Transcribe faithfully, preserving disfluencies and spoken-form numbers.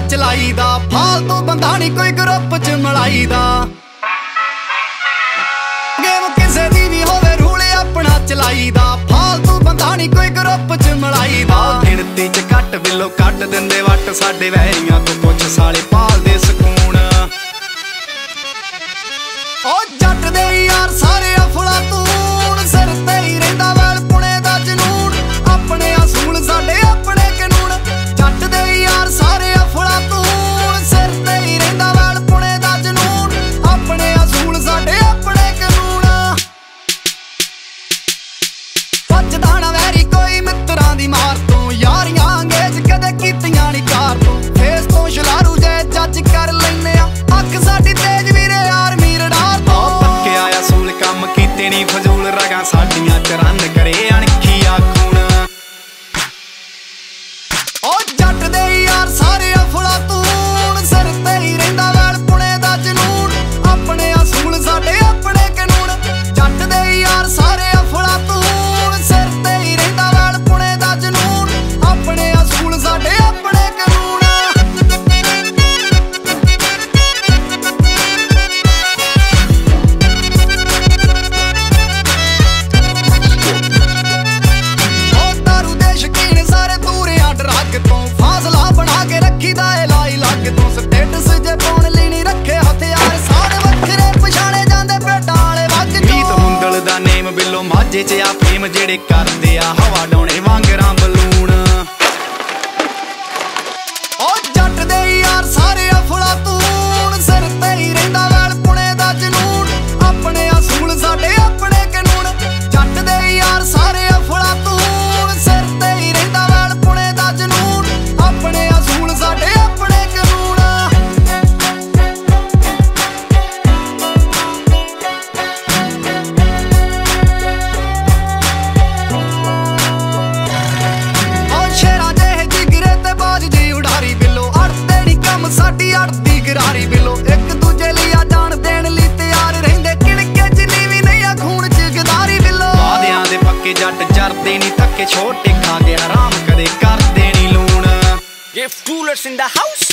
चलाईदा, फालतू बंदा नहीं कोई ग्रुप च मलाईदा। गेम किसे दी भी होवे रूल अपना चलाईदा, फालतू बंदा नहीं कोई ग्रुप च मलाईदा। गिणती च घट बिलो कट दिंदे वट, साडे वैरियां तो पुछ साले पालदे सकून। ओ जट दे यार सारे अफलातून, सिर ते ही रहिंदा वैल पुणे दा जनून। अपने असूल साडे अपने कानून, जट दे यार सारे अफलातून, सिर ते ही रहिंदा वैल पुणे दा जनून। अपने असूल साडे अपने कानून। भजदा ना वैरी कोई मित्रां दी मार तो, यारियां अंगेज कदे कीतियां नी कार तो। फेस तो शलारू जे जज कर लैने आ, अख साडी तेज वीरे आर्मी रडार तो। पक्के आया सूल कम कीते नी फजूल, रगां साडियां च रन करे अणखिया खून। ओ जट दे यार सारे अफलातून, सिर ते ही रहिंदा वैल पुणे दा जनून। अपने असूल साडे अपने कानून, जट दे यार सारे अफलातून, सिर ते ही रहिंदा वैल पुणे दा जनून। अपने असूल साडे अपने कानून। ओ दारू दे शकीन सारे दूरियां ड्रग तो, फासला बना के रखीदा ए लाई लग तो। स्टेटस जे पाउण लई नी रखे हथियार, सारे वखरे पछाणे जांदे पेटां वाले वग तो। मीत हुंदल दा नेम बिलो माझे च आ फेम, जेड़े करदे आ हवा डौणे वांगरां बलून। ओ जट दे यार सारे अफलातून, सिर ते ही रहिंदा वैल पुणे दा जनून। अपने असूल साडे अपने कानून, जट दे यार सारे अफलातून, सिर ते ही रहिंदा वैल पुणे दा जनून। अपने असूल साडे अपने कानून। ओ शेरां जेहे जिगरे ते बाज जी उडारी बिलो, अड़दे नी कम साडी अड़दी गरारी बिलो। एक दूजे ਲਈ ਆ ਜਾਣ ਦੇਣ ਲਈ ਤਿਆਰ ਰਹਿੰਦੇ, ਕਿਣਕੇ ਜਿੰਨੀ ਵੀ ਨਹੀਂ ਆ ਖੂਨ ਚ ਗਦਾਰੀ ਬਿलो। ਵਾਦਿਆਂ ਦੇ ਪੱਕੇ ਜੱਟ ਜਰਦੇ ਨੀ ਥੱਕੇ, ਛੋਟੇ ਖਾ ਕੇ ਹਰਾਮ ਕਦੇ ਕਰਦੇ ਨੀ ਲੂਣ। If coolers in the house.